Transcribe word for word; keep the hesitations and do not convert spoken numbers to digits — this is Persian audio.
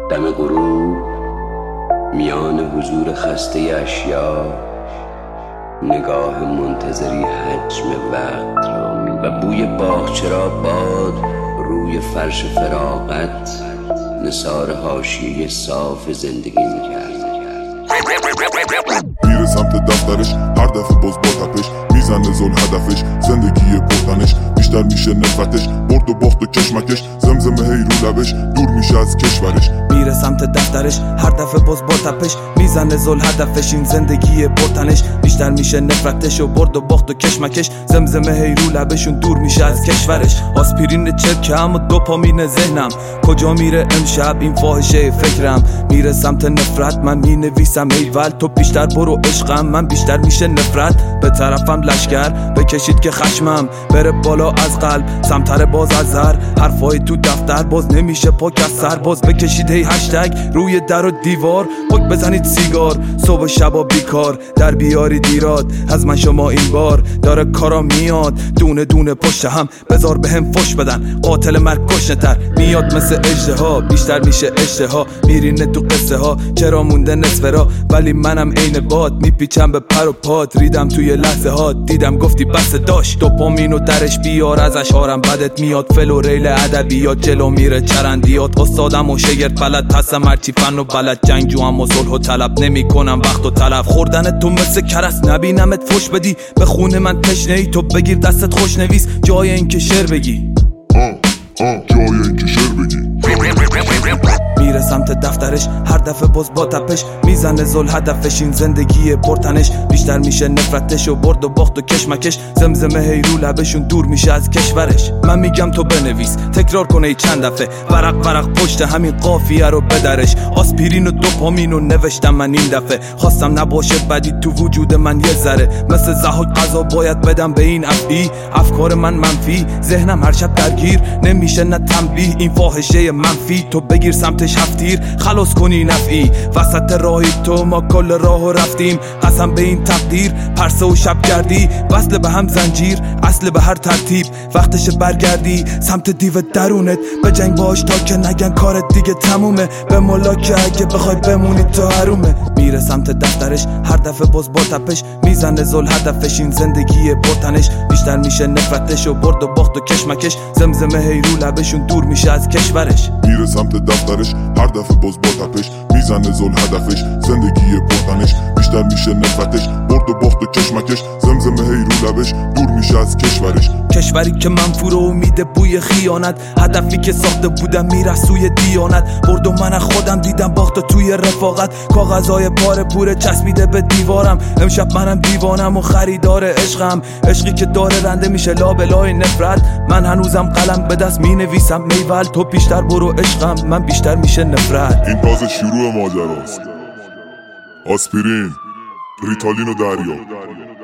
دم غروب میان حضور خسته اشیا، نگاه منتظری حجم وقت را می و بوی باغچه را باد روی فرش فراغت نثار حاشیه صاف زندگی میکرد. میره سمت دفترش، هر دفعه باز با تپش میزنه زل هدفش، زندگی پرتنش بیشتر میشه نفرتش، برد و باخت و کشمکش، زمزمه هی رو لبش دور میشه از کشورش. میره سمت دفترش، هر دفعه باز با تپش میزنه زل هدفش، این زندگی پرتنش بیشتر میشه نفرتش و برد و باخت و کشمکش، زمزمه هی رو لبشون دور میشه از کشورش. آسپرین چرکم و دوپامین ذهنم، کجا میره امشب این فاحشه فکرم؟ میره سمت نفرت، من مینویسم ایول تو بیشتر برو عشقم، من بیشتر میشه نفرت. به طرفم لشکر بکشید که خشمم بره بالا از قلب، سمتر باز از زر، حرفای تو دفتر باز نمیشه پاک از سر، باز بکشید هی هشتگ روی در و دیوار، پاک بزنید سیگار صبح و شبا بیکار، در بیاری دیراد از من شما این بار، داره کارا میاد دونه دونه پشت هم، بذار به هم فش بدن قاتل مرگ کشنتر، میاد مثل اژدها بیشتر میشه اشتها، میرینه تو قصه ها چرا مونده نصف را، ولی منم عین باد میپیچم به پر و پات، ریدم توی لحظه ها دیدم گفتی بس داشت، دوپامینو درش بیار از اشعارم بدت میاد، فل و ریل ادبیات جلو میره چرندیات، استادم و شگرد بلد هستم هرچی فن و بلد، جنگجوام و صلح و طلب نمی کنم وقت و طلب، خوردن تو مثل کرس نبینمت فش بدی، به خون من تشنه ای تو بگیر دستت خوش نویس، جای این که شعر بگی آه آه جای این که شعر بگی. میره سمت دفترش، هر دفعه باز با تپش میزنه زل هدفش، این زندگی پرتنش بیشتر میشه نفرتش و برد و باخت و کشمکش، زمزمه هی رو لبشون دور میشه از کشورش. من میگم تو بنویس تکرار کنه چند دفعه، ورق ورق پشت همین قافیه رو بدرش، آسپرین و دوپامین رو نوشتم من این دفعه، خواستم نباشه بدی تو وجود من یه ذره، مثل ضحاک قضا باید بدم به این افعی، افکار من منفی ذهنم هر شب درگیر، نمیشه نه تنبیه این فاحشه منفی، تو بگیر سمتش هفتیر خلاص کنی نفعی، وسط راهی تو ما کل راهو رفتیم، قسم به این تقدیر پرسه و شب گردی، وصل به هم زنجیر اصل به هر ترتیب، وقتش برگردی سمت دیو درونت، به جنگ باش تا که نگن کارت دیگه تمومه، به مولا که اگه بخوای بمونی تو حرومه. میره سمت دفترش، هر دفعه باز با تپش میزنه زل هدفش، این زندگی پرتنش بیشتر میشه نفرتش و برد و باخت و کشمکش، زمزمه هی رو لبشون دور میشه از کشورش. میره سمت دفترش، هر دفعه باز با تپش میزنه زل هدفش، زندگی پرتنش بیشتر میشه نفرتش، برد و باخت و کشمکش، زمزمه هی رو لبش دور میشه از کشورش. کشوری که منفور و میده بوی خیانت، هدفی که ساخته بودم میره سوی دیانت، برد و من خودم دیدم باخت توی رفاقت، کاغذهای پاره پوره چسبیده به دیوارم، امشب منم دیوانم و خریدار عشقم، عشقی که داره رنده میشه لابلای نفرت، من هنوزم قلم به دست مینویسم میول تو بیشتر برو عشقم، من بیشتر میشه نفرت. این تازه شروع ماجراست. آسپرین، ریتالین و دریا.